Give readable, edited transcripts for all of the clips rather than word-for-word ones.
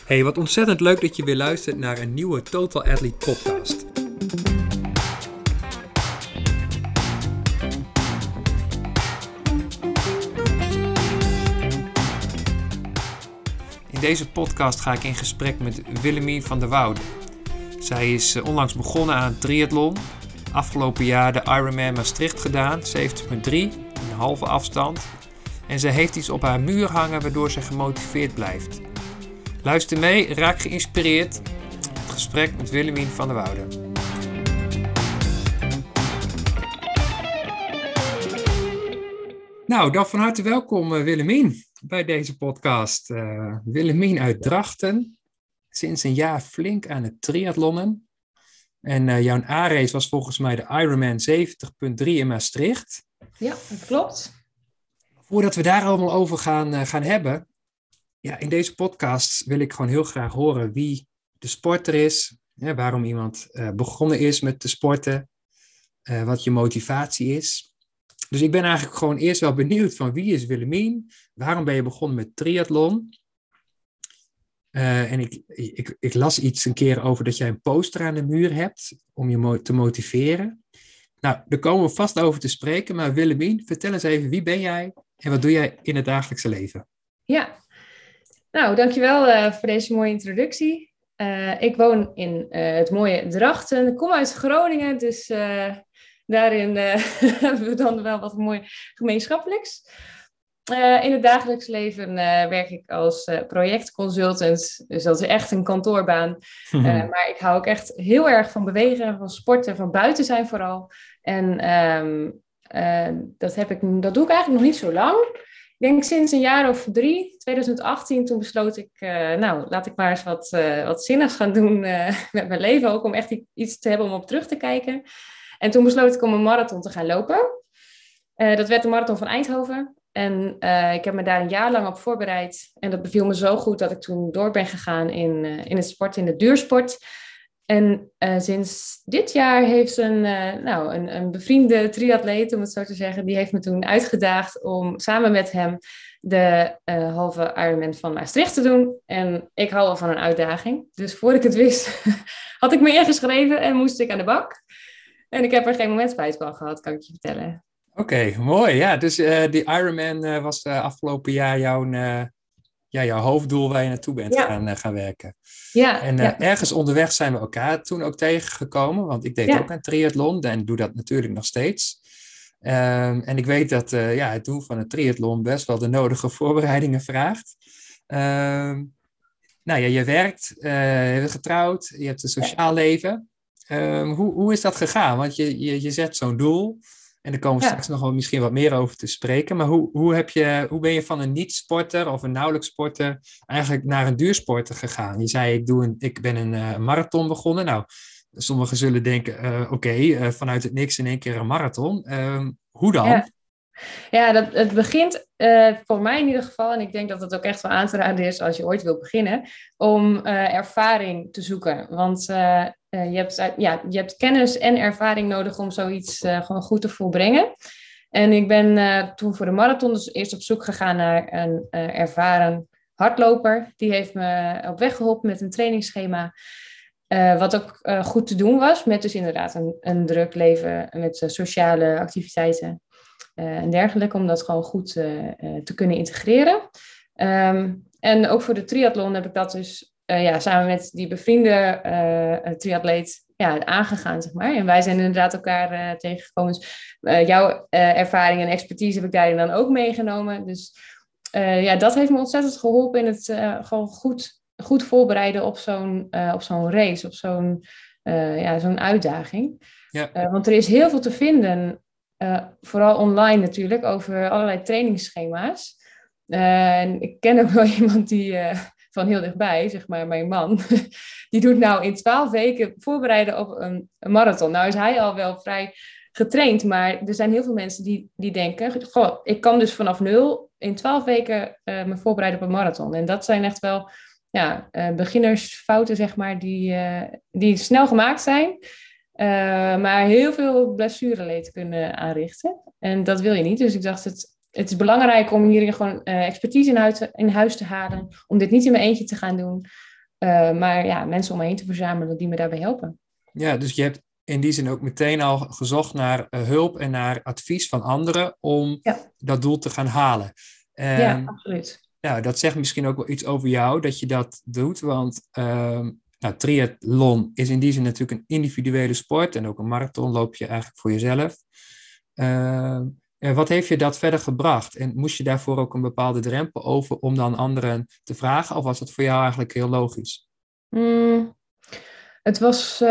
Hey, wat ontzettend leuk dat je weer luistert naar een nieuwe Total Athlete podcast. In deze podcast ga ik in gesprek met Willemien van der Woude. Zij is onlangs begonnen aan het triathlon. Afgelopen jaar de Ironman Maastricht gedaan, 70,3, een halve afstand. En ze heeft iets op haar muur hangen waardoor ze gemotiveerd blijft. Luister mee, raak geïnspireerd. Het gesprek met Willemien van der Woude. Nou, dan van harte welkom Willemien bij deze podcast. Willemien uit Drachten. Sinds een jaar flink aan het triathlonnen. En jouw A-race was volgens mij de Ironman 70,3 in Maastricht. Ja, dat klopt. Voordat we daar allemaal over gaan hebben. Ja, in deze podcast wil ik gewoon heel graag horen wie de sporter is. Waarom iemand begonnen is met te sporten. Wat je motivatie is. Dus ik ben eigenlijk gewoon eerst wel benieuwd van wie is Willemien? Waarom ben je begonnen met triathlon? En ik las iets een keer over dat jij een poster aan de muur hebt om je te motiveren. Nou, daar komen we vast over te spreken. Maar Willemien, vertel eens even, wie ben jij en wat doe jij in het dagelijkse leven? Ja, nou dankjewel voor deze mooie introductie. Ik woon in het mooie Drachten. Ik kom uit Groningen, dus daarin hebben we dan wel wat mooi gemeenschappelijks. In het dagelijks leven werk ik als projectconsultant. Dus dat is echt een kantoorbaan. Maar ik hou ook echt heel erg van bewegen, van sporten, van buiten zijn vooral. En dat doe ik eigenlijk nog niet zo lang. Ik denk sinds een jaar of 3, 2018, toen besloot ik, laat ik maar eens wat zinnigs gaan doen met mijn leven. Ook om echt iets te hebben om op terug te kijken. En toen besloot ik om een marathon te gaan lopen. Dat werd de marathon van Eindhoven. En ik heb me daar een jaar lang op voorbereid. En dat beviel me zo goed dat ik toen door ben gegaan in het sport, in de duursport. En sinds dit jaar heeft een bevriende triatleet, om het zo te zeggen, die heeft me toen uitgedaagd om samen met hem de halve Ironman van Maastricht te doen. En ik hou wel van een uitdaging. Dus voor ik het wist, had ik me ingeschreven en moest ik aan de bak. En ik heb er geen moment spijt van gehad, kan ik je vertellen. Oké, mooi. Ja, dus die Ironman was afgelopen jaar jouw hoofddoel waar je naartoe bent gaan werken. Ja, en ergens onderweg zijn we elkaar toen ook tegengekomen, want ik deed ook aan triathlon en doe dat natuurlijk nog steeds. En ik weet dat het doen van een triathlon best wel de nodige voorbereidingen vraagt. Je werkt, je bent getrouwd, je hebt een sociaal leven. Hoe is dat gegaan? Want je zet zo'n doel. En daar komen we straks nog wel misschien wat meer over te spreken. Maar hoe ben je van een niet-sporter of een nauwelijks sporter eigenlijk naar een duursporter gegaan? Je zei, ik ben een marathon begonnen. Nou, sommigen zullen denken, vanuit het niks in één keer een marathon. Hoe dan? Ja, het begint voor mij in ieder geval, en ik denk dat het ook echt wel aan te raden is als je ooit wil beginnen, om ervaring te zoeken. Want je hebt kennis en ervaring nodig om zoiets gewoon goed te volbrengen. En ik ben toen voor de marathon dus eerst op zoek gegaan naar een ervaren hardloper. Die heeft me op weg geholpen met een trainingsschema. Wat ook goed te doen was, met dus inderdaad een druk leven met sociale activiteiten. En dergelijke, om dat gewoon goed te kunnen integreren. En ook voor de triathlon heb ik dat dus samen met die bevriende triatleet aangegaan, zeg maar. En wij zijn inderdaad elkaar tegengekomen. Dus, jouw ervaring en expertise heb ik daarin dan ook meegenomen. Dus dat heeft me ontzettend geholpen in het gewoon goed voorbereiden op zo'n race, op zo'n uitdaging. Ja. Want er is heel veel te vinden. Vooral online natuurlijk, over allerlei trainingsschema's. En ik ken ook wel iemand die van heel dichtbij, zeg maar mijn man, die doet nou in 12 weken voorbereiden op een marathon. Nou is hij al wel vrij getraind, maar er zijn heel veel mensen die denken, goh, ik kan dus vanaf 0 in 12 weken me voorbereiden op een marathon. En dat zijn echt wel beginnersfouten, zeg maar, die snel gemaakt zijn. Maar heel veel blessureleed kunnen aanrichten. En dat wil je niet. Dus ik dacht, het is belangrijk om hier gewoon expertise in huis te halen. Om dit niet in mijn eentje te gaan doen. Maar ja, mensen om me heen te verzamelen die me daarbij helpen. Ja, dus je hebt in die zin ook meteen al gezocht naar hulp en naar advies van anderen om Ja, dat doel te gaan halen. ja, En absoluut. ja, dat zegt misschien ook wel iets over jou dat je dat doet, want nou, triathlon is in die zin natuurlijk een individuele sport en ook een marathon loop je eigenlijk voor jezelf. En wat heeft je dat verder gebracht? En moest je daarvoor ook een bepaalde drempel over om dan anderen te vragen, of was dat voor jou eigenlijk heel logisch? Mm, het was,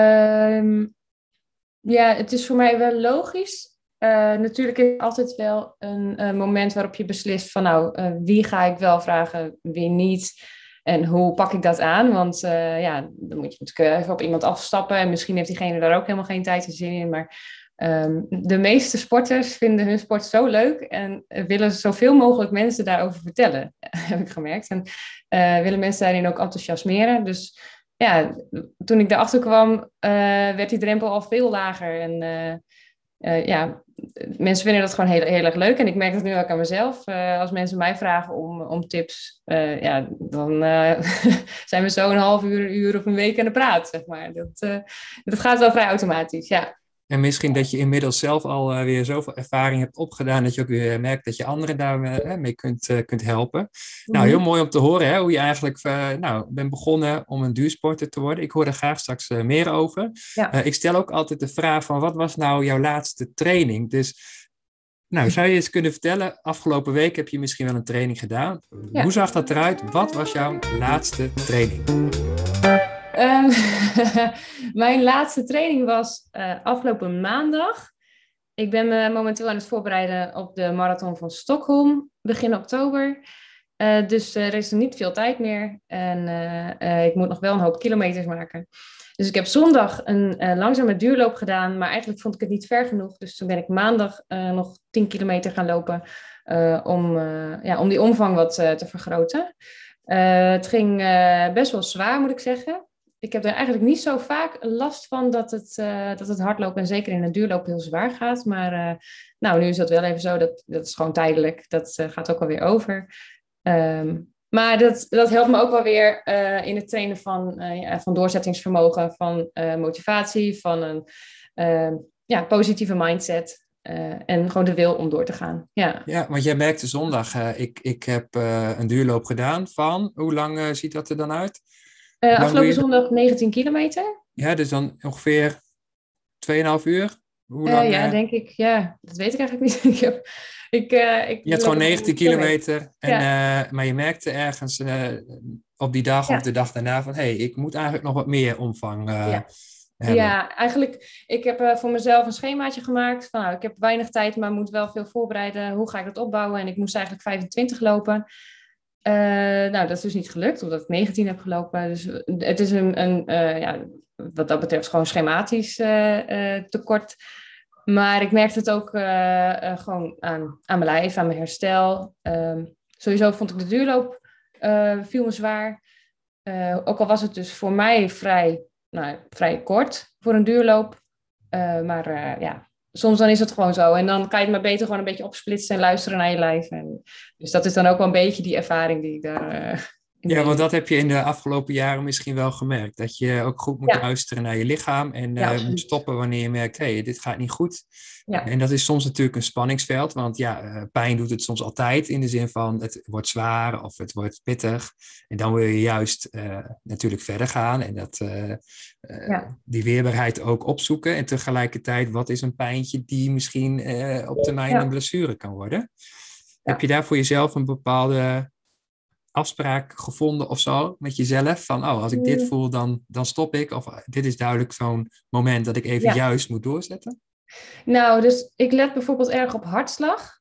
ja, het is voor mij wel logisch. Natuurlijk is er altijd wel een moment waarop je beslist van nou, wie ga ik wel vragen, wie niet. En hoe pak ik dat aan? Want ja, dan moet je natuurlijk even op iemand afstappen. En misschien heeft diegene daar ook helemaal geen tijd en zin in. Maar de meeste sporters vinden hun sport zo leuk en willen zoveel mogelijk mensen daarover vertellen, heb ik gemerkt. En willen mensen daarin ook enthousiasmeren. Dus ja, toen ik erachter kwam, werd die drempel al veel lager. En ja, mensen vinden dat gewoon heel, heel erg leuk. En ik merk dat nu ook aan mezelf. Als mensen mij vragen om tips, ja, dan zijn we zo een half uur, een uur of een week aan de praat, zeg maar. Dat gaat wel vrij automatisch, ja. En misschien dat je inmiddels zelf al weer zoveel ervaring hebt opgedaan dat je ook weer merkt dat je anderen daar mee kunt helpen. Nou, heel Mhm. mooi om te horen hè, hoe je eigenlijk nou, bent begonnen om een duursporter te worden. Ik hoor er graag straks meer over. Ja. Ik stel ook altijd de vraag van wat was nou jouw laatste training? Dus nou, zou je eens kunnen vertellen, afgelopen week heb je misschien wel een training gedaan. Hoe Ja. zag dat eruit? Wat was jouw laatste training? Ehm, Mijn laatste training was afgelopen maandag. Ik ben me momenteel aan het voorbereiden op de marathon van Stockholm, begin oktober. Dus er is nog niet veel tijd meer en ik moet nog wel een hoop kilometers maken. Dus ik heb zondag een langzame duurloop gedaan, maar eigenlijk vond ik het niet ver genoeg. Dus toen ben ik maandag nog 10 kilometer gaan lopen om die omvang wat te vergroten. Het ging best wel zwaar, moet ik zeggen. Ik heb er eigenlijk niet zo vaak last van dat het hardlopen en zeker in een duurloop heel zwaar gaat. Maar nou, nu is dat wel even zo. Dat is gewoon tijdelijk. Dat gaat ook alweer over. Maar dat helpt me ook wel weer in het trainen van doorzettingsvermogen, van motivatie, van een positieve mindset. En gewoon de wil om door te gaan. Ja. Ja, want jij merkte zondag, ik heb een duurloop gedaan van, hoe lang ziet dat er dan uit? Hoe lang doe Afgelopen je dat? zondag 19 kilometer. Ja, dus dan ongeveer 2,5 uur. Hoe lang? Ja, denk ik. Ja, dat weet ik eigenlijk niet. Ik Je hebt loop gewoon op 19 100 kilometer. kilometer. En, Ja, maar je merkte ergens op die dag of ja, de dag daarna van, hé, ik moet eigenlijk nog wat meer omvang ja. hebben. Ja, eigenlijk, ik heb voor mezelf een schemaatje gemaakt. Van, nou, ik heb weinig tijd, maar moet wel veel voorbereiden. Hoe ga ik dat opbouwen? En ik moest eigenlijk 25 lopen. Nou, dat is dus niet gelukt, omdat ik 19 heb gelopen. Dus het is ja, wat dat betreft gewoon schematisch tekort. Maar ik merkte het ook gewoon aan mijn lijf, aan mijn herstel. Sowieso vond ik de duurloop viel me zwaar. Ook al was het dus voor mij vrij kort voor een duurloop. Maar ja, soms dan is het gewoon zo. En dan kan je het maar beter gewoon een beetje opsplitsen en luisteren naar je lijf. Dus dat is dan ook wel een beetje die ervaring die ik daar in Ja, want mee. dat heb je in de afgelopen jaren misschien wel gemerkt. Dat je ook goed moet Ja, luisteren naar je lichaam en ja, moet absoluut. stoppen wanneer je merkt, hé, dit gaat niet goed. Ja, En dat is soms natuurlijk een spanningsveld, want ja, pijn doet het soms altijd in de zin van het wordt zwaar of het wordt pittig. En dan wil je juist natuurlijk verder gaan en ja, die weerbaarheid ook opzoeken. En tegelijkertijd, wat is een pijntje die misschien op termijn een ja, blessure kan worden? Heb je ja. daar voor jezelf een bepaalde afspraak gevonden of zo met jezelf? Van, oh, als ik dit Mm, voel, dan stop ik. Of dit is duidelijk zo'n moment dat ik even ja. juist moet doorzetten. Nou, dus ik let bijvoorbeeld erg op hartslag.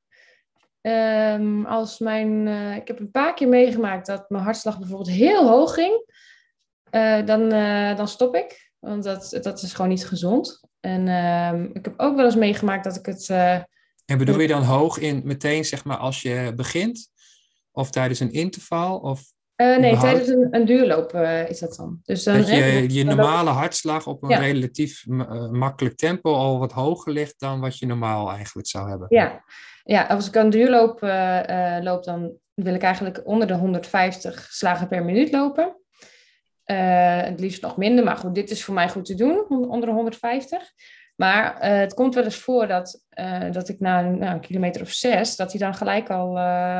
Ik heb een paar keer meegemaakt dat mijn hartslag bijvoorbeeld heel hoog ging. Dan stop ik, want dat is gewoon niet gezond. En ik heb ook wel eens meegemaakt dat ik het... En bedoel je dan hoog in meteen, zeg maar, als je begint? Of tijdens een interval? Of nee, tijdens überhaupt? een duurloop is dat dan. Dus dan, Dat hè, je dan loop ik... normale hartslag op een Ja, relatief makkelijk tempo al wat hoger ligt dan wat je normaal eigenlijk zou hebben. ja. Ja, als ik een duurloop loop, dan wil ik eigenlijk onder de 150 slagen per minuut lopen. Het liefst nog minder, maar goed, dit is voor mij goed te doen, onder de 150. Maar het komt wel eens voor dat ik na een kilometer of 6, dat hij dan gelijk al,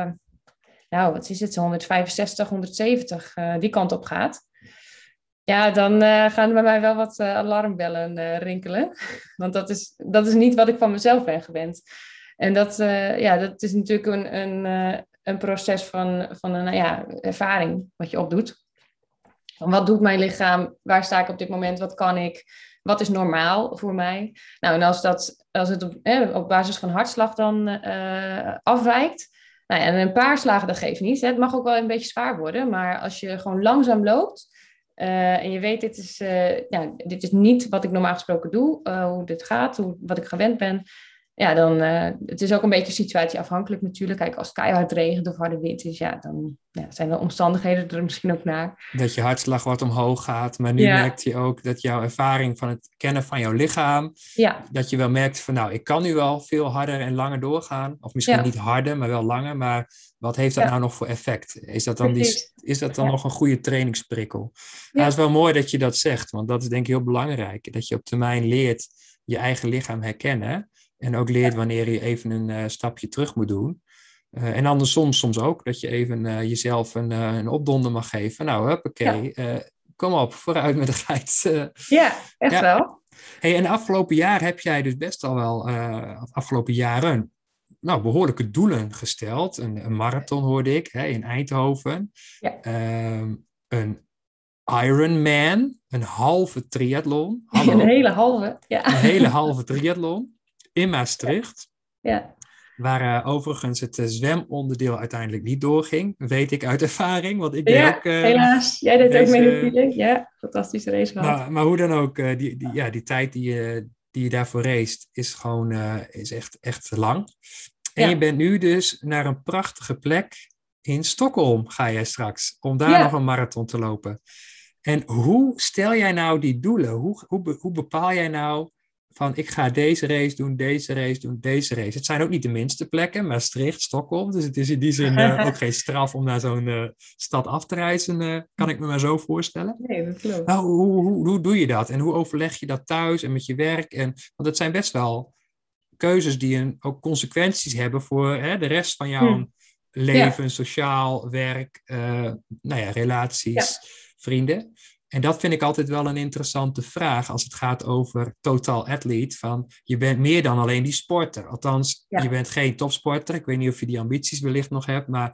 wat is het, zo 165, 170 die kant op gaat. Ja, dan gaan bij mij wel wat alarmbellen rinkelen. Want dat is niet wat ik van mezelf ben gewend. En dat is natuurlijk een proces van een ervaring wat je opdoet. Wat doet mijn lichaam? Waar sta ik op dit moment? Wat kan ik? Wat is normaal voor mij? Nou, en als het op basis van hartslag dan afwijkt. Nou ja, en een paar slagen, dat geeft niet. Hè. Het mag ook wel een beetje zwaar worden. Maar als je gewoon langzaam loopt. En je weet, dit is niet wat ik normaal gesproken doe. Hoe dit gaat, wat ik gewend ben. Ja, dan, het is ook een beetje situatieafhankelijk natuurlijk. Kijk, als het keihard regent of harde wind is, dan zijn de omstandigheden er misschien ook naar. Dat je hartslag wat omhoog gaat. Maar nu merkt je ook dat jouw ervaring van het kennen van jouw lichaam, dat je wel merkt van, ik kan nu wel veel harder en langer doorgaan. Of misschien niet harder, maar wel langer. Maar wat heeft dat nou nog voor effect? Is dat dan nog een goede trainingsprikkel? Nou, het is wel mooi dat je dat zegt, want dat is denk ik heel belangrijk. Dat je op termijn leert je eigen lichaam herkennen. En ook leert wanneer je even een stapje terug moet doen. En andersom soms ook. Dat je even jezelf een opdonder mag geven. Nou, huppakee. Kom op, vooruit met de geit. Echt wel. Hey, en de afgelopen jaar heb jij dus best al wel... afgelopen jaren... behoorlijke doelen gesteld. Een marathon hoorde ik in Eindhoven. Ja. Een Ironman. Een halve triathlon. Hallo. Een hele halve. Ja. Een hele halve triathlon. In Maastricht. Ja. Waar overigens het zwemonderdeel uiteindelijk niet doorging. Weet ik uit ervaring. Want ik deed ook... helaas. Jij deed ook mee natuurlijk. Ja, fantastische race gehad. Maar hoe dan ook, die tijd die je daarvoor race is gewoon is echt lang. En je bent nu dus naar een prachtige plek in Stockholm ga jij straks. Om daar nog een marathon te lopen. En hoe stel jij nou die doelen? Hoe bepaal jij nou van ik ga deze race doen, deze race doen, deze race. Het zijn ook niet de minste plekken, Maastricht, Stockholm. Dus het is in die zin ook geen straf om naar zo'n stad af te reizen, kan ik me maar zo voorstellen. Nee, dat klopt. Nou, hoe doe je dat? En hoe overleg je dat thuis en met je werk? Want het zijn best wel keuzes die ook consequenties hebben voor de rest van jouw leven, sociaal, werk, relaties, vrienden. En dat vind ik altijd wel een interessante vraag als het gaat over total athlete. Van je bent meer dan alleen die sporter. Althans, je bent geen topsporter. Ik weet niet of je die ambities wellicht nog hebt, maar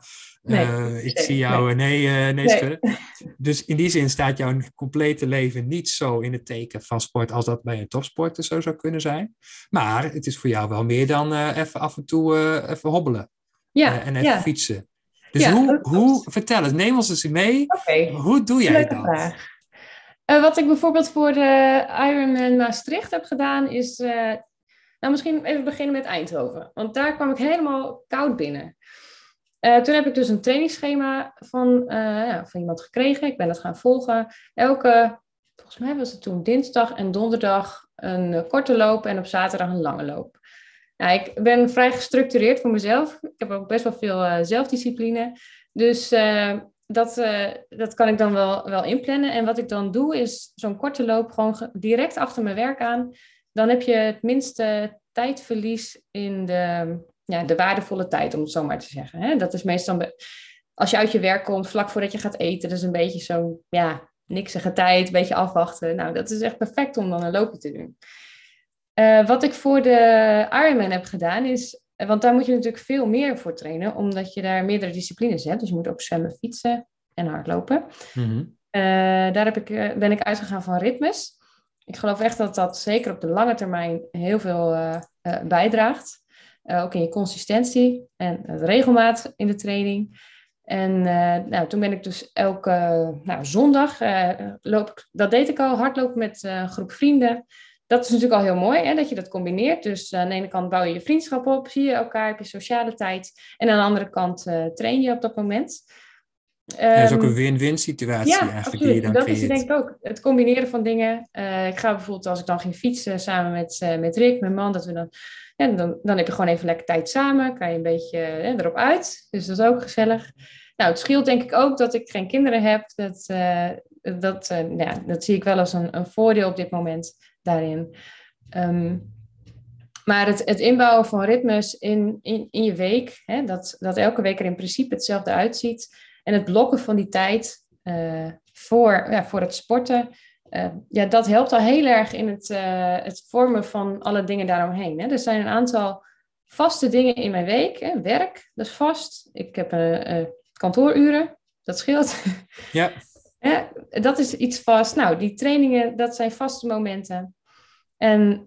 ik zie jou nee schudden. Dus in die zin staat jouw complete leven niet zo in het teken van sport als dat bij een topsporter zo zou kunnen zijn. Maar het is voor jou wel meer dan even af en toe even hobbelen en even fietsen. Dus vertel eens, neem ons eens mee. Okay. Hoe doe jij Leuke dat? Vraag. Wat ik bijvoorbeeld voor de Ironman Maastricht heb gedaan is... misschien even beginnen met Eindhoven. Want daar kwam ik helemaal koud binnen. Toen heb ik dus een trainingsschema van iemand gekregen. Ik ben dat gaan volgen. Volgens mij was het toen dinsdag en donderdag een korte loop en op zaterdag een lange loop. Nou, ik ben vrij gestructureerd voor mezelf. Ik heb ook best wel veel zelfdiscipline. Dus... Dat kan ik dan wel inplannen. En wat ik dan doe, is zo'n korte loop gewoon direct achter mijn werk aan. Dan heb je het minste tijdverlies in de waardevolle tijd, om het zo maar te zeggen. Hè? Dat is meestal, als je uit je werk komt, vlak voordat je gaat eten. Dat is een beetje zo'n, niksige tijd, een beetje afwachten. Nou, dat is echt perfect om dan een loopje te doen. Wat ik voor de Ironman heb gedaan is... Want daar moet je natuurlijk veel meer voor trainen, omdat je daar meerdere disciplines hebt. Dus je moet ook zwemmen, fietsen en hardlopen. Mm-hmm. Daar ben ik uitgegaan van ritmes. Ik geloof echt dat dat zeker op de lange termijn heel veel bijdraagt. Ook in je consistentie en het regelmaat in de training. En toen ben ik dus elke zondag, dat deed ik al, hardlopen met een groep vrienden. Dat is natuurlijk al heel mooi, hè, dat je dat combineert. Dus aan de ene kant bouw je je vriendschap op, zie je elkaar, heb je sociale tijd. En aan de andere kant train je op dat moment. Dat is ook een win-win situatie eigenlijk absoluut. die je dan dat creëert. is denk ik ook. Het combineren van dingen. Ik ga bijvoorbeeld, als ik dan ging fietsen samen met Rick, mijn man, dat we dan heb je gewoon even lekker tijd samen. Kan je een beetje erop uit. Dus dat is ook gezellig. Nou, het scheelt denk ik ook dat ik geen kinderen heb. dat zie ik wel als een voordeel op dit moment daarin. Maar het inbouwen van ritmes in je week, hè, dat elke week er in principe hetzelfde uitziet. En het blokken van die tijd voor het sporten. Dat helpt al heel erg in het vormen van alle dingen daaromheen. Hè. Er zijn een aantal vaste dingen in mijn week. Hè. Werk, dat is vast. Ik heb kantooruren, dat scheelt. Ja. Dat is iets vast. Nou, die trainingen, dat zijn vaste momenten. En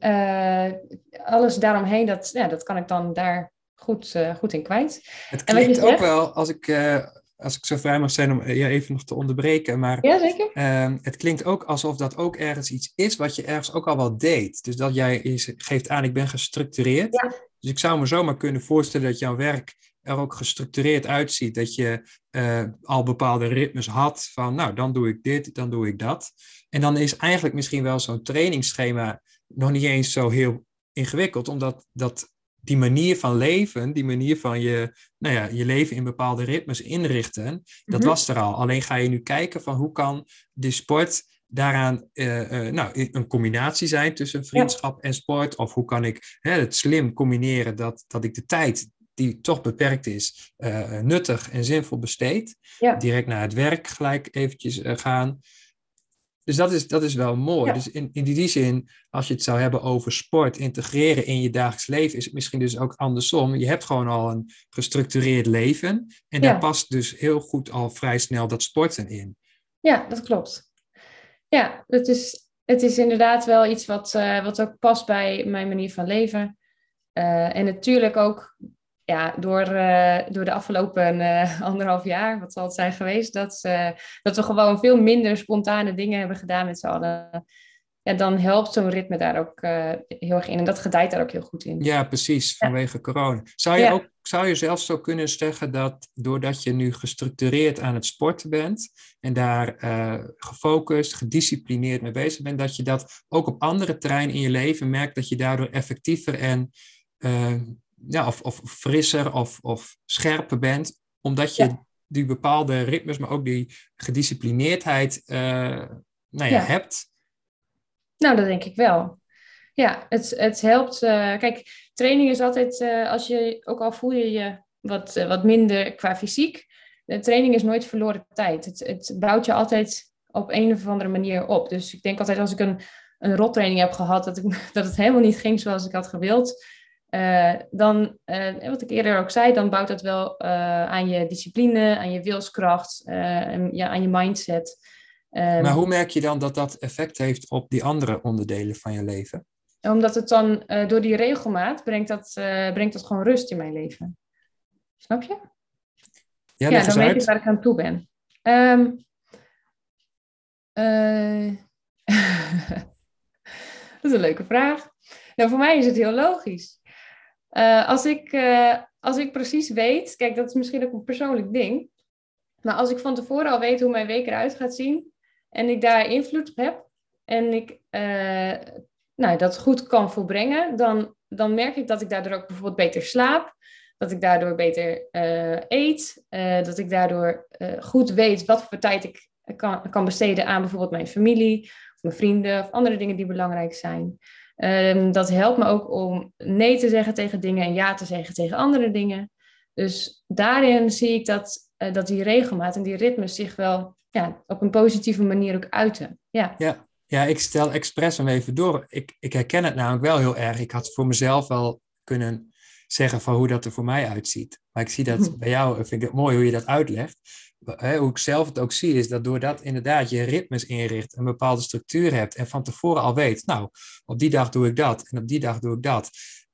alles daaromheen, dat kan ik dan daar goed in kwijt. Het klinkt ook wel, als ik zo vrij mag zijn om je even nog te onderbreken, maar ja, zeker. Het klinkt ook alsof dat ook ergens iets is wat je ergens ook al wel deed. Dus dat jij geeft aan, ik ben gestructureerd. Ja. Dus ik zou me zomaar kunnen voorstellen dat jouw werk er ook gestructureerd uitziet. Dat je al bepaalde ritmes had van, nou, dan doe ik dit, dan doe ik dat. En dan is eigenlijk misschien wel zo'n trainingsschema nog niet eens zo heel ingewikkeld, omdat die manier van leven, die manier van je leven in bepaalde ritmes inrichten, dat was er al. Alleen ga je nu kijken van hoe kan de sport daaraan een combinatie zijn tussen vriendschap en sport, of hoe kan ik het slim combineren dat ik de tijd die toch beperkt is, nuttig en zinvol besteed. Ja. Direct naar het werk gelijk eventjes gaan. Dus dat is wel mooi. Ja. Dus in die zin, als je het zou hebben over sport, integreren in je dagelijks leven, is het misschien dus ook andersom. Je hebt gewoon al een gestructureerd leven. En daar past dus heel goed al vrij snel dat sporten in. Ja, dat klopt. Ja, het is inderdaad wel iets wat ook past bij mijn manier van leven. En natuurlijk ook door de afgelopen 1,5 jaar, wat zal het zijn geweest, dat we gewoon veel minder spontane dingen hebben gedaan met z'n allen. Ja, dan helpt zo'n ritme daar ook heel erg in. En dat gedijt daar ook heel goed in. Ja, precies, vanwege corona. Zou je zelfs zo kunnen zeggen dat doordat je nu gestructureerd aan het sporten bent en daar gefocust, gedisciplineerd mee bezig bent, dat je dat ook op andere terreinen in je leven merkt, dat je daardoor effectiever en of frisser of scherper bent, omdat je die bepaalde ritmes, maar ook die gedisciplineerdheid hebt? Nou, dat denk ik wel. Ja, het helpt. Kijk, training is altijd, ook al voel je je wat minder qua fysiek, de training is nooit verloren tijd. Het bouwt je altijd op een of andere manier op. Dus ik denk altijd als ik een rottraining heb gehad, dat het helemaal niet ging zoals ik had gewild, dan, wat ik eerder ook zei, dan bouwt dat wel aan je discipline, aan je wilskracht, aan je mindset. Maar hoe merk je dan dat dat effect heeft op die andere onderdelen van je leven? Omdat het dan door die regelmaat brengt dat gewoon rust in mijn leven. Snap je? Ja, dan weet ik waar ik aan toe ben. Dat is een leuke vraag. Nou, voor mij is het heel logisch. Als ik precies weet, kijk, dat is misschien ook een persoonlijk ding, maar als ik van tevoren al weet hoe mijn week eruit gaat zien en ik daar invloed op heb en ik dat goed kan volbrengen, dan merk ik dat ik daardoor ook bijvoorbeeld beter slaap, dat ik daardoor beter eet, dat ik daardoor goed weet wat voor tijd ik kan besteden aan bijvoorbeeld mijn familie, of mijn vrienden of andere dingen die belangrijk zijn. Dat helpt me ook om nee te zeggen tegen dingen en ja te zeggen tegen andere dingen. Dus daarin zie ik dat die regelmaat en die ritmes zich wel op een positieve manier ook uiten. Ja, ik stel expres hem even door. Ik herken het namelijk wel heel erg. Ik had voor mezelf wel kunnen zeggen van hoe dat er voor mij uitziet. Maar ik zie dat bij jou, vind ik het mooi hoe je dat uitlegt. Hoe ik zelf het ook zie, is dat doordat inderdaad je ritmes inricht, een bepaalde structuur hebt en van tevoren al weet, nou, op die dag doe ik dat en op die dag doe ik dat.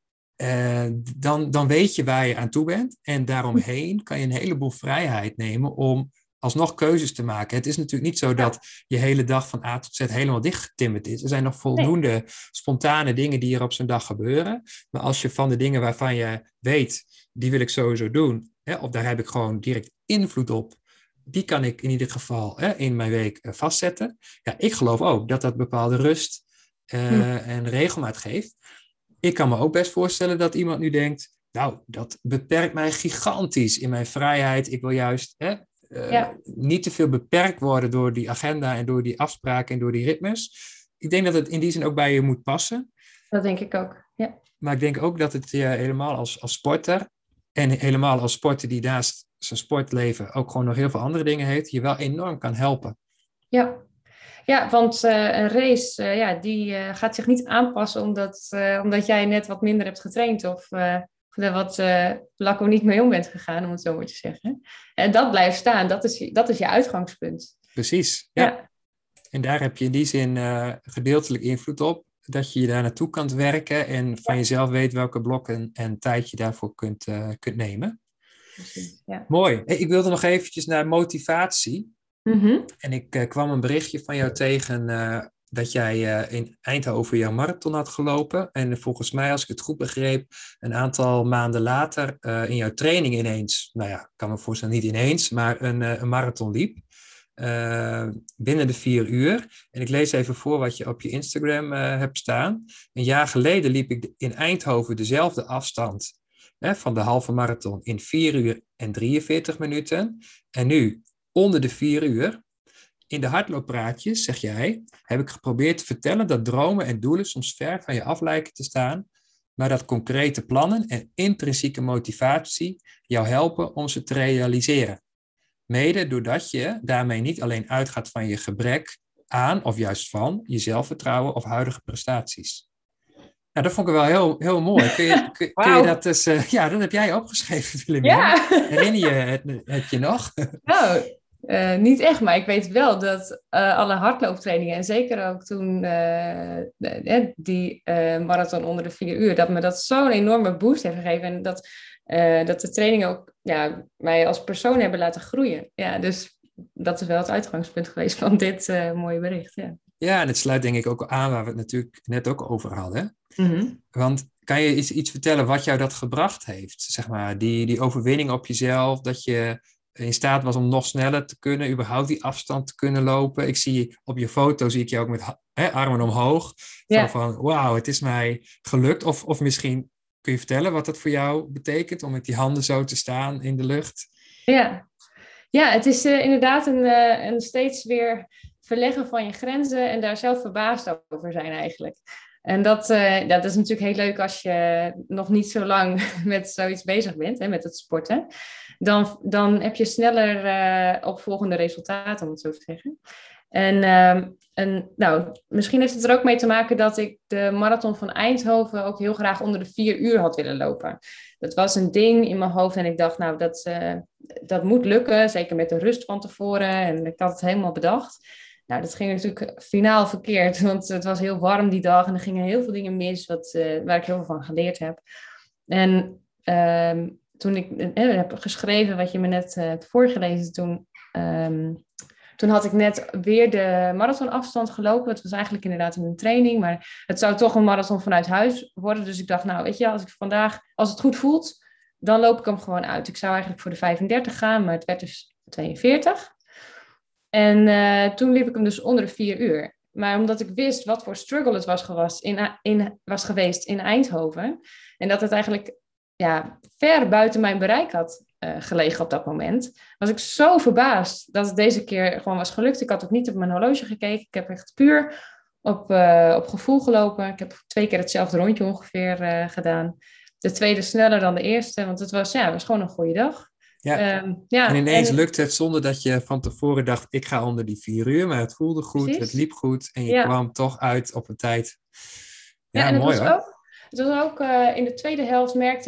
Dan weet je waar je aan toe bent en daaromheen kan je een heleboel vrijheid nemen om alsnog keuzes te maken. Het is natuurlijk niet zo dat je hele dag van A tot Z helemaal dichtgetimmerd is. Er zijn nog voldoende spontane dingen die er op zo'n dag gebeuren. Maar als je van de dingen waarvan je weet, die wil ik sowieso doen, of daar heb ik gewoon direct invloed op, die kan ik in ieder geval in mijn week vastzetten. Ja, ik geloof ook dat bepaalde rust en regelmaat geeft. Ik kan me ook best voorstellen dat iemand nu denkt, nou, dat beperkt mij gigantisch in mijn vrijheid. Ik wil juist niet te veel beperkt worden door die agenda en door die afspraken en door die ritmes. Ik denk dat het in die zin ook bij je moet passen. Dat denk ik ook, ja. Maar ik denk ook dat het je helemaal als sporter en helemaal als sporter die naast zijn sportleven ook gewoon nog heel veel andere dingen heeft, je wel enorm kan helpen. Ja. Ja, want een race die gaat zich niet aanpassen omdat jij net wat minder hebt getraind of er wat laconiek mee om bent gegaan, om het zo maar te zeggen. En dat blijft staan, dat is je uitgangspunt. Precies, ja. En daar heb je in die zin gedeeltelijk invloed op, dat je daar naartoe kan werken en van jezelf weet welke blokken en tijd je daarvoor kunt nemen. Precies, ja. Mooi. Hey, ik wilde nog eventjes naar motivatie. Mm-hmm. En ik kwam een berichtje van jou tegen dat jij in Eindhoven jouw marathon had gelopen. En volgens mij, als ik het goed begreep, een aantal maanden later in jouw training ineens, nou ja, ik kan me voorstellen niet ineens, maar een marathon liep. Binnen de 4 uur. En ik lees even voor wat je op je Instagram hebt staan. Een jaar geleden liep ik in Eindhoven dezelfde afstand van de halve marathon in 4 uur en 43 minuten. En nu onder de 4 uur. In de hardlooppraatjes, zeg jij, heb ik geprobeerd te vertellen dat dromen en doelen soms ver van je af lijken te staan, maar dat concrete plannen en intrinsieke motivatie jou helpen om ze te realiseren. Mede doordat je daarmee niet alleen uitgaat van je gebrek aan, of juist van, je zelfvertrouwen of huidige prestaties. Nou, dat vond ik wel heel, heel mooi. Kun je dat dus... dat heb jij opgeschreven, Willemien. Ja. Herinner je het je nog? Nou, niet echt, maar ik weet wel dat alle hardlooptrainingen, en zeker ook toen die marathon onder de 4 uur, dat me dat zo'n enorme boost heeft gegeven. En dat de trainingen ook mij als persoon hebben laten groeien. Ja, dus dat is wel het uitgangspunt geweest van dit mooie bericht. Ja. Ja, en het sluit denk ik ook aan waar we het natuurlijk net ook over hadden. Mm-hmm. Want kan je iets vertellen wat jou dat gebracht heeft? Zeg maar, die overwinning op jezelf, dat je in staat was om nog sneller te kunnen, überhaupt die afstand te kunnen lopen. Ik zie op je foto, zie ik je ook met armen omhoog. Ja. Van wauw, het is mij gelukt. Of misschien kun je vertellen wat dat voor jou betekent, om met die handen zo te staan in de lucht? Ja, het is inderdaad een steeds weer verleggen van je grenzen en daar zelf verbaasd over zijn eigenlijk. En dat is natuurlijk heel leuk als je nog niet zo lang met zoiets bezig bent, met het sporten. Dan heb je sneller opvolgende resultaten, om het zo te zeggen. En misschien heeft het er ook mee te maken dat ik de marathon van Eindhoven ook heel graag onder de 4 uur had willen lopen. Dat was een ding in mijn hoofd en ik dacht, nou, dat moet lukken, zeker met de rust van tevoren. En ik had het helemaal bedacht. Nou, dat ging natuurlijk finaal verkeerd, want het was heel warm die dag en er gingen heel veel dingen mis, waar ik heel veel van geleerd heb. En toen ik heb geschreven wat je me net hebt voorgelezen, toen had ik net weer de marathonafstand gelopen. Het was eigenlijk inderdaad een training, maar het zou toch een marathon vanuit huis worden. Dus ik dacht, nou weet je, als het goed voelt, dan loop ik hem gewoon uit. Ik zou eigenlijk voor de 35 gaan, maar het werd dus 42. En toen liep ik hem dus onder de 4 uur. Maar omdat ik wist wat voor struggle het was geweest in Eindhoven, en dat het eigenlijk ver buiten mijn bereik had gelegen op dat moment, was ik zo verbaasd dat het deze keer gewoon was gelukt. Ik had ook niet op mijn horloge gekeken. Ik heb echt puur op gevoel gelopen. Ik heb 2 keer hetzelfde rondje ongeveer gedaan. De tweede sneller dan de eerste, want het was gewoon een goede dag. Ja. En ineens lukte het zonder dat je van tevoren dacht, ik ga onder die 4 uur, maar het voelde goed, precies. Het liep goed en je kwam toch uit op een tijd. Ja, en mooi hoor. Het was ook in de tweede helft merkte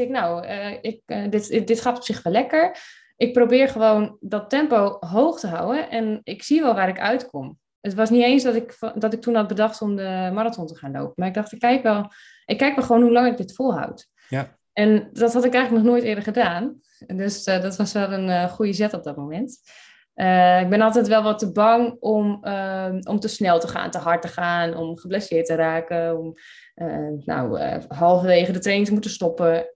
ik, dit gaat op zich wel lekker. Ik probeer gewoon dat tempo hoog te houden en ik zie wel waar ik uitkom. Het was niet eens dat ik toen had bedacht om de marathon te gaan lopen. Maar ik dacht, ik kijk wel gewoon hoe lang ik dit volhoud. Ja. En dat had ik eigenlijk nog nooit eerder gedaan. Dus dat was wel een goede zet op dat moment. Ik ben altijd wel wat te bang om te snel te gaan, te hard te gaan, om geblesseerd te raken, om halverwege de training te moeten stoppen.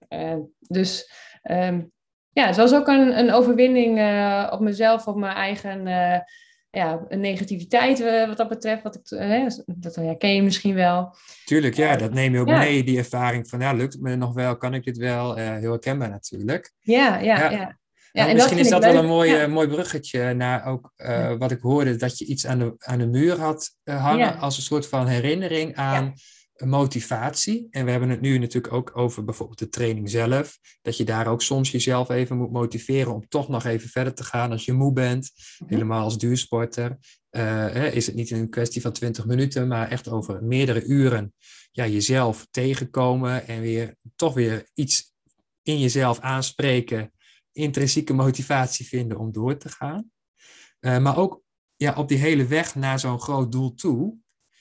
Het was ook een overwinning op mezelf, op mijn eigen een negativiteit wat dat betreft. Dat herken je misschien wel. Tuurlijk, dat neem je ook mee, die ervaring van, lukt het me nog wel, kan ik dit wel? Heel herkenbaar natuurlijk. Ja. Ja, en dat Misschien is vind ik dat wel leuk. een mooi bruggetje naar ook wat ik hoorde, dat je iets aan de muur had hangen Ja, als een soort van herinnering aan ja, motivatie. En we hebben het nu natuurlijk ook over bijvoorbeeld de training zelf, dat je daar ook soms jezelf even moet motiveren om toch nog even verder te gaan als je moe bent, mhm. helemaal als duursporter. Is het niet een kwestie van 20 minuten, maar echt over meerdere uren ja, jezelf tegenkomen en toch weer iets in jezelf aanspreken, intrinsieke motivatie vinden om door te gaan. Maar ook ja, op die hele weg naar zo'n groot doel toe,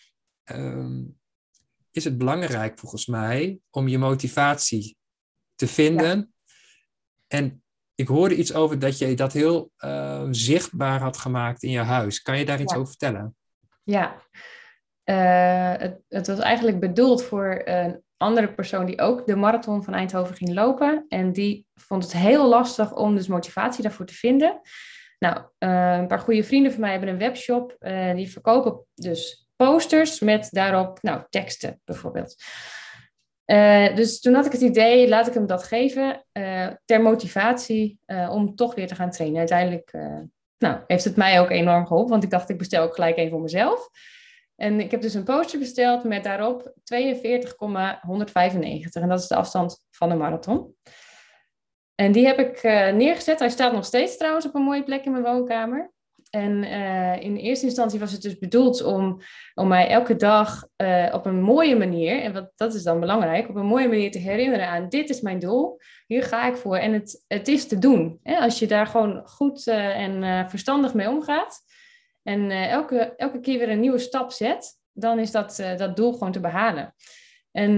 is het belangrijk volgens mij om je motivatie te Ja, vinden. En ik hoorde iets over dat je dat heel zichtbaar had gemaakt in je huis. Kan je daar iets ja, over vertellen? ja. Het was eigenlijk bedoeld voor een andere persoon die ook de marathon van Eindhoven ging lopen. En die vond het heel lastig om dus motivatie daarvoor te vinden. Nou, een paar goede vrienden van mij hebben een webshop. Die verkopen dus posters met daarop teksten bijvoorbeeld. Dus toen had ik het idee, laat ik hem dat geven ter motivatie om toch weer te gaan trainen. Uiteindelijk heeft het mij ook enorm geholpen, want ik dacht, ik bestel ook gelijk een voor mezelf. En ik heb dus een poster besteld met daarop 42,195. En dat is de afstand van de marathon. En die heb ik neergezet. Hij staat nog steeds trouwens op een mooie plek in mijn woonkamer. En in eerste instantie was het dus bedoeld om mij elke dag op een mooie manier, en dat is dan belangrijk, op een mooie manier te herinneren aan dit is mijn doel, hier ga ik voor en het is te doen. Hè? Als je daar gewoon goed en verstandig mee omgaat en elke keer weer een nieuwe stap zet, dan is dat doel gewoon te behalen. En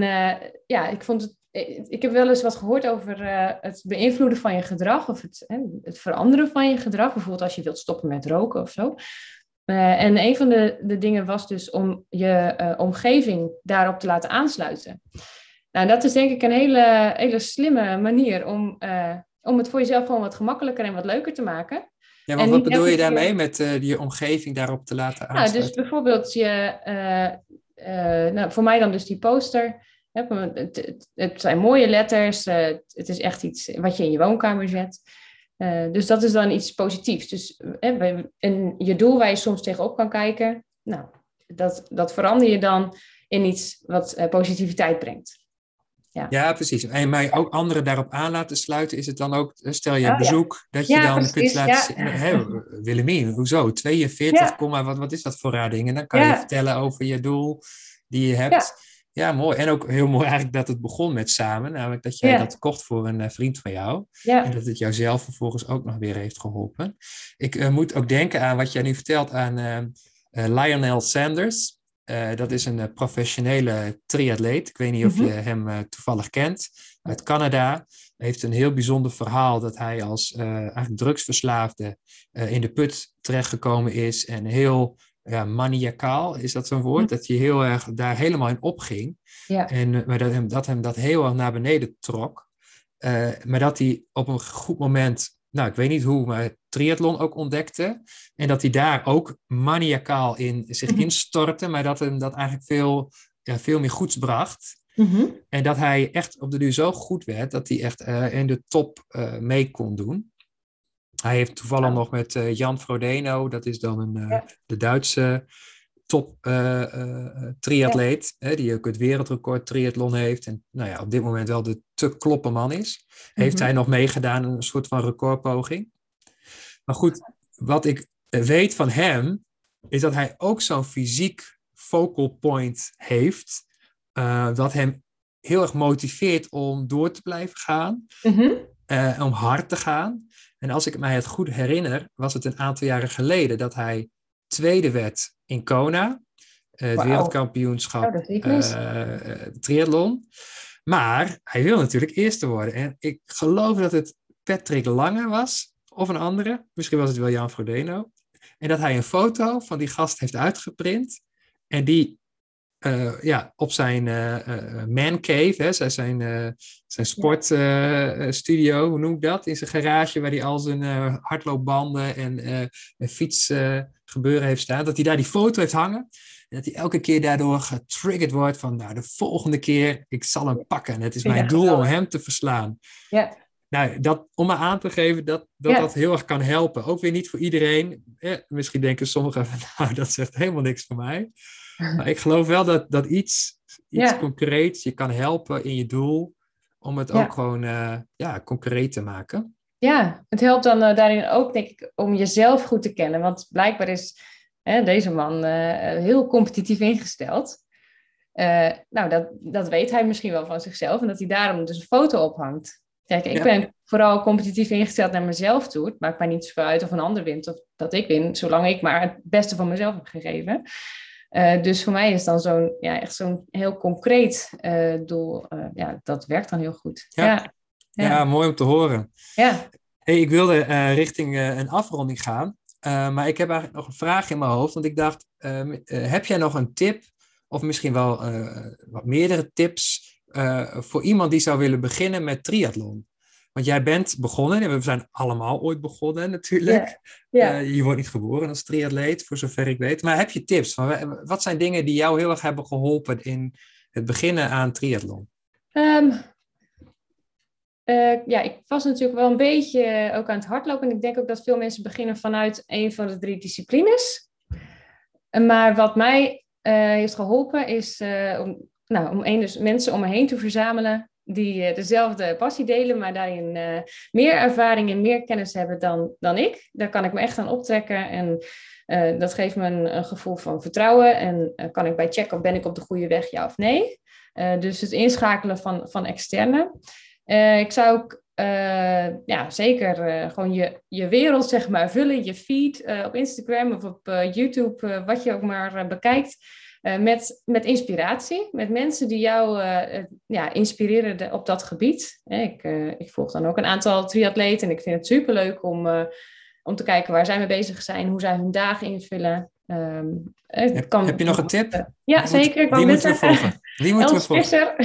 ik heb wel eens wat gehoord over het beïnvloeden van je gedrag of het veranderen van je gedrag. Bijvoorbeeld als je wilt stoppen met roken of zo. En een van de dingen was dus om je omgeving daarop te laten aansluiten. Nou, dat is denk ik een hele slimme manier om het voor jezelf gewoon wat gemakkelijker en wat leuker te maken. Ja, want En wat niet bedoel je elke daarmee keer. met je omgeving daarop te laten Nou, dus aansluiten? bijvoorbeeld voor mij dan dus die poster. Het zijn mooie letters. Het is echt iets wat je in je woonkamer zet. Dus dat is dan iets positiefs. Dus en je doel waar je soms tegenop kan kijken. Nou, dat verander je dan in iets wat positiviteit brengt. Ja. Ja, precies. En mij ook anderen daarop aan laten sluiten, is het dan ook, stel je hebt Oh, ja. bezoek, dat je Ja, dan kunt precies. laten Ja. zien, hé, Willemien, hoezo? 42, Ja. wat is dat voor raar ding? En dan kan je Ja. vertellen over je doel die je Ja. hebt. Ja, mooi. En ook heel mooi eigenlijk dat het begon met samen, namelijk dat jij Ja. dat kocht voor een vriend van jou. En Ja. dat het jouzelf vervolgens ook nog weer heeft geholpen. Ik moet ook denken aan wat jij nu vertelt aan Lionel Sanders. Dat is een professionele triatleet. Ik weet niet of je Mhm. hem toevallig kent. Uit Canada. Hij heeft een heel bijzonder verhaal dat hij als eigenlijk drugsverslaafde in de put terechtgekomen is. En heel maniacaal, is dat zo'n woord? Dat hij heel erg daar helemaal in opging. Ja. Maar dat hem dat heel erg naar beneden trok. Maar dat hij op een goed moment, nou ik weet niet hoe, maar triathlon ook ontdekte. En dat hij daar ook maniacaal in zich Mhm. instortte, maar dat hem dat eigenlijk veel meer goeds bracht. Mhm. En dat hij echt op de duur zo goed werd dat hij echt in de top mee kon doen. Hij heeft toevallig Oh, nog met Jan Frodeno, dat is dan ja. de Duitse top Ja. triatleet, die ook het wereldrecord triathlon heeft. En nou ja, op dit moment wel de te kloppe man is. Heeft hij Mhm. nog meegedaan in een soort van recordpoging. Maar goed, wat ik weet van hem, is dat hij ook zo'n fysiek focal point heeft, dat hem heel erg motiveert om door te blijven gaan, Mhm. om hard te gaan. En als ik mij het goed herinner, was het een aantal jaren geleden dat hij tweede werd in Kona, het Wauw. Oh, wereldkampioenschap dat zie ik mis. triathlon. Maar hij wil natuurlijk eerste worden. En ik geloof dat het Patrick Lange was, of een andere. Misschien was het wel Jan Frodeno. En dat hij een foto van die gast heeft uitgeprint. En die op zijn man cave, hè, zijn Ja. sportstudio, hoe noem ik dat? In zijn garage waar hij al zijn hardloopbanden en fietsgebeuren heeft staan. Dat hij daar die foto heeft hangen. En dat hij elke keer daardoor getriggerd wordt van, nou, de volgende keer, ik zal hem pakken. Het is Ja, mijn doel om geweldig. hem te verslaan. Ja. Nou, om maar aan te geven dat heel erg kan helpen. Ook weer niet voor iedereen. Misschien denken sommigen van, nou, dat zegt helemaal niks voor mij. Maar ik geloof wel dat iets concreets je kan helpen in je doel. Om het ook gewoon concreet te maken. Ja, het helpt dan daarin ook, denk ik, om jezelf goed te kennen. Want blijkbaar is deze man heel competitief ingesteld. Nou, dat weet hij misschien wel van zichzelf. En dat hij daarom dus een foto ophangt. Kijk, ik ben vooral competitief ingesteld naar mezelf toe. Het maakt mij niet zoveel uit of een ander wint of dat ik win. Zolang ik maar het beste van mezelf heb gegeven. Dus voor mij is dan echt zo'n heel concreet doel. Dat werkt dan heel goed. Ja, mooi om te horen. Ja. Hey, ik wilde richting een afronding gaan. Maar ik heb eigenlijk nog een vraag in mijn hoofd. Want ik dacht, heb jij nog een tip? Of misschien wel wat meerdere tips voor iemand die zou willen beginnen met triathlon? Want jij bent begonnen, en we zijn allemaal ooit begonnen natuurlijk. Je wordt niet geboren als triatleet, voor zover ik weet. Maar heb je tips? Wat zijn dingen die jou heel erg hebben geholpen in het beginnen aan triathlon? Ik was natuurlijk wel een beetje ook aan het hardlopen. En ik denk ook dat veel mensen beginnen vanuit een van de 3 disciplines. Maar wat mij heeft geholpen is om dus mensen om me heen te verzamelen die dezelfde passie delen, maar daarin meer ervaring en meer kennis hebben dan ik. Daar kan ik me echt aan optrekken en dat geeft me een gevoel van vertrouwen en kan ik bij checken of ben ik op de goede weg, ja of nee. Dus het inschakelen van externe. Ik zou ook zeker gewoon je wereld, zeg maar, vullen, je feed op Instagram of op YouTube, wat je ook maar bekijkt, met inspiratie, met mensen die jou inspireren op dat gebied. Ik volg dan ook een aantal triatleten en ik vind het superleuk om te kijken waar zij mee bezig zijn, hoe zij hun dagen invullen. Heb je nog een tip? Ja, zeker. Wie moeten we volgen? Els Visser.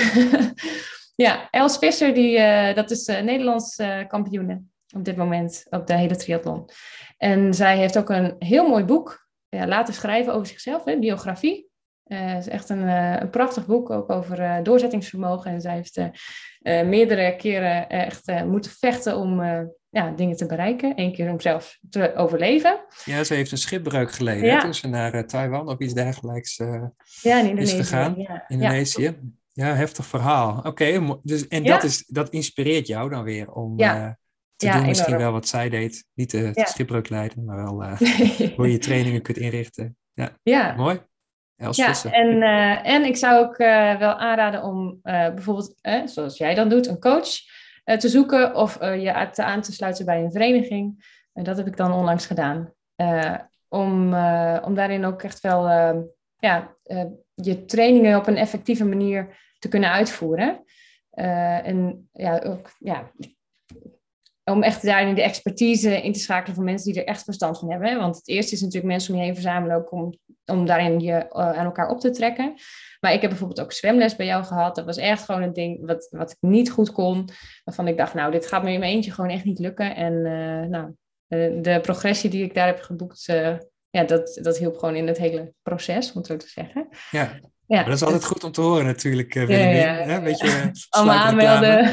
Ja, Els Visser, dat is Nederlands kampioene op dit moment op de hele triathlon. En zij heeft ook een heel mooi boek laten schrijven over zichzelf, biografie. Het is echt een prachtig boek, ook over doorzettingsvermogen. En zij heeft meerdere keren echt moeten vechten om dingen te bereiken. 1 keer om zelf te overleven. Ja, ze heeft een schipbreuk geleden toen ze naar Taiwan of iets dergelijks is gegaan. Indonesië. Ja, heftig verhaal. Oké, dus dat inspireert jou dan weer om te doen misschien wel wat zij deed. Niet de schipbreuk leiden, maar wel hoe je trainingen kunt inrichten. Ja. Mooi. Els Visser. En ik zou ook wel aanraden om bijvoorbeeld, zoals jij dan doet, een coach te zoeken of je aan te sluiten bij een vereniging. Dat heb ik dan onlangs gedaan. Om daarin ook echt wel je trainingen op een effectieve manier te kunnen uitvoeren. Om echt daarin de expertise in te schakelen van mensen die er echt verstand van hebben. Want het eerste is natuurlijk mensen om je heen verzamelen ook om daarin je aan elkaar op te trekken. Maar ik heb bijvoorbeeld ook zwemles bij jou gehad. Dat was echt gewoon een ding wat ik niet goed kon. Waarvan ik dacht, nou, dit gaat me in mijn eentje gewoon echt niet lukken. En de progressie die ik daar heb geboekt, dat hielp gewoon in het hele proces, om het zo te zeggen. Ja. Maar dat is altijd goed om te horen natuurlijk, Willemien. Ja. Een beetje allemaal aanmelden.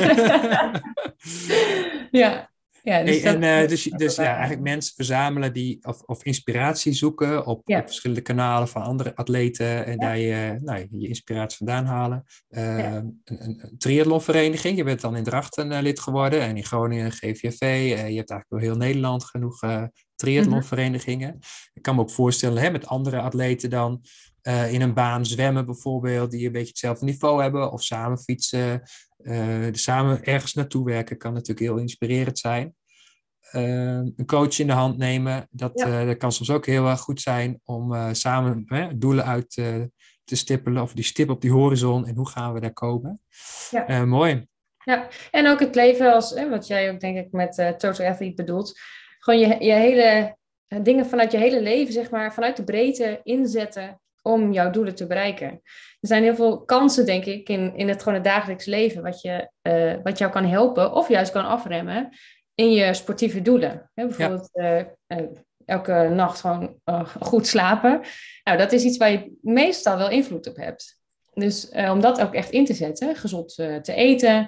Dus eigenlijk mensen verzamelen die of inspiratie zoeken op verschillende kanalen van andere atleten en daar je inspiratie vandaan halen. Een triathlonvereniging, je bent dan in Drachten lid geworden en in Groningen GVV. Je hebt eigenlijk door heel Nederland genoeg triathlonverenigingen. Ik kan me ook voorstellen met andere atleten dan in een baan zwemmen bijvoorbeeld, die een beetje hetzelfde niveau hebben, of samen fietsen, samen ergens naartoe werken, kan natuurlijk heel inspirerend zijn. Een coach in de hand nemen, dat kan soms ook heel erg goed zijn om samen doelen uit te stippelen, of die stip op die horizon en hoe gaan we daar komen. Ja. Mooi. Ja, en ook het leven als, wat jij ook denk ik met Total Athlete bedoelt, gewoon je hele dingen vanuit je hele leven, zeg maar, vanuit de breedte inzetten om jouw doelen te bereiken. Er zijn heel veel kansen, denk ik, in het dagelijks leven, wat jou kan helpen of juist kan afremmen in je sportieve doelen. Bijvoorbeeld elke nacht gewoon goed slapen. Nou, dat is iets waar je meestal wel invloed op hebt. Dus om dat ook echt in te zetten, gezond te eten,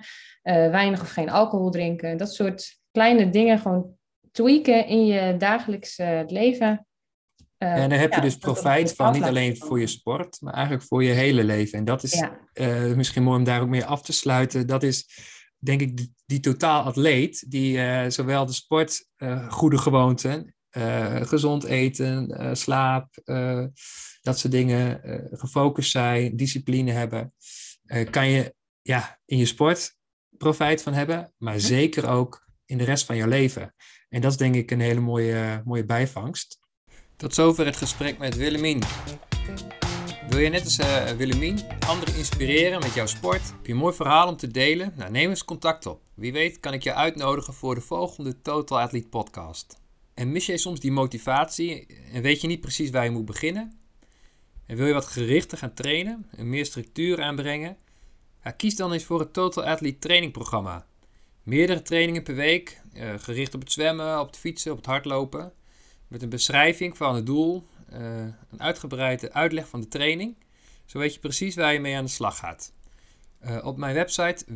weinig of geen alcohol drinken. Dat soort kleine dingen gewoon tweaken in je dagelijks leven. En daar heb je dus profijt van, niet alleen voor je sport, maar eigenlijk voor je hele leven. En dat is misschien mooi om daar ook mee af te sluiten. Dat is, denk ik, die totaal atleet, die zowel de sport, goede gewoonten, gezond eten, slaap, dat soort dingen, gefocust zijn, discipline hebben, kan je in je sport profijt van hebben, maar zeker ook in de rest van je leven. En dat is denk ik een hele mooie bijvangst. Tot zover het gesprek met Willemien. Wil je net als Willemien anderen inspireren met jouw sport? Heb je een mooi verhaal om te delen? Nou, neem eens contact op. Wie weet kan ik je uitnodigen voor de volgende Total Athlete podcast. En mis jij soms die motivatie en weet je niet precies waar je moet beginnen? En wil je wat gerichter gaan trainen en meer structuur aanbrengen? Kies dan eens voor het Total Athlete trainingprogramma. Meerdere trainingen per week, gericht op het zwemmen, op het fietsen, op het hardlopen. Met een beschrijving van het doel, een uitgebreide uitleg van de training. Zo weet je precies waar je mee aan de slag gaat. Op mijn website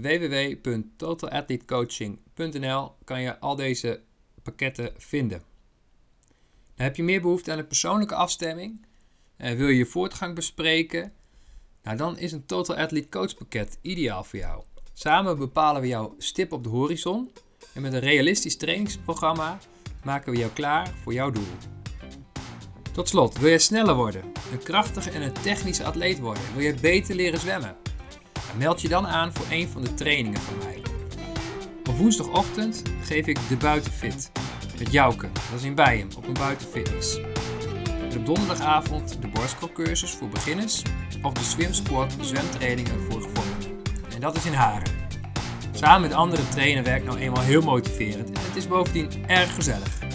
www.totalathletecoaching.nl kan je al deze pakketten vinden. Heb je meer behoefte aan een persoonlijke afstemming? Wil je je voortgang bespreken? Nou, dan is een Total Athlete Coach pakket ideaal voor jou. Samen bepalen we jouw stip op de horizon en met een realistisch trainingsprogramma maken we jou klaar voor jouw doel. Tot slot, wil je sneller worden, een krachtige en een technische atleet worden? Wil je beter leren zwemmen? Meld je dan aan voor een van de trainingen van mij. Op woensdagochtend geef ik de buitenfit met Jouke, dat is in Bijen op een buitenfitness. En op donderdagavond de borstkrolcursus voor beginners of de swim squat zwemtrainingen voor gevorderden. En dat is in Haren. Samen met andere trainen werkt nou eenmaal heel motiverend en het is bovendien erg gezellig.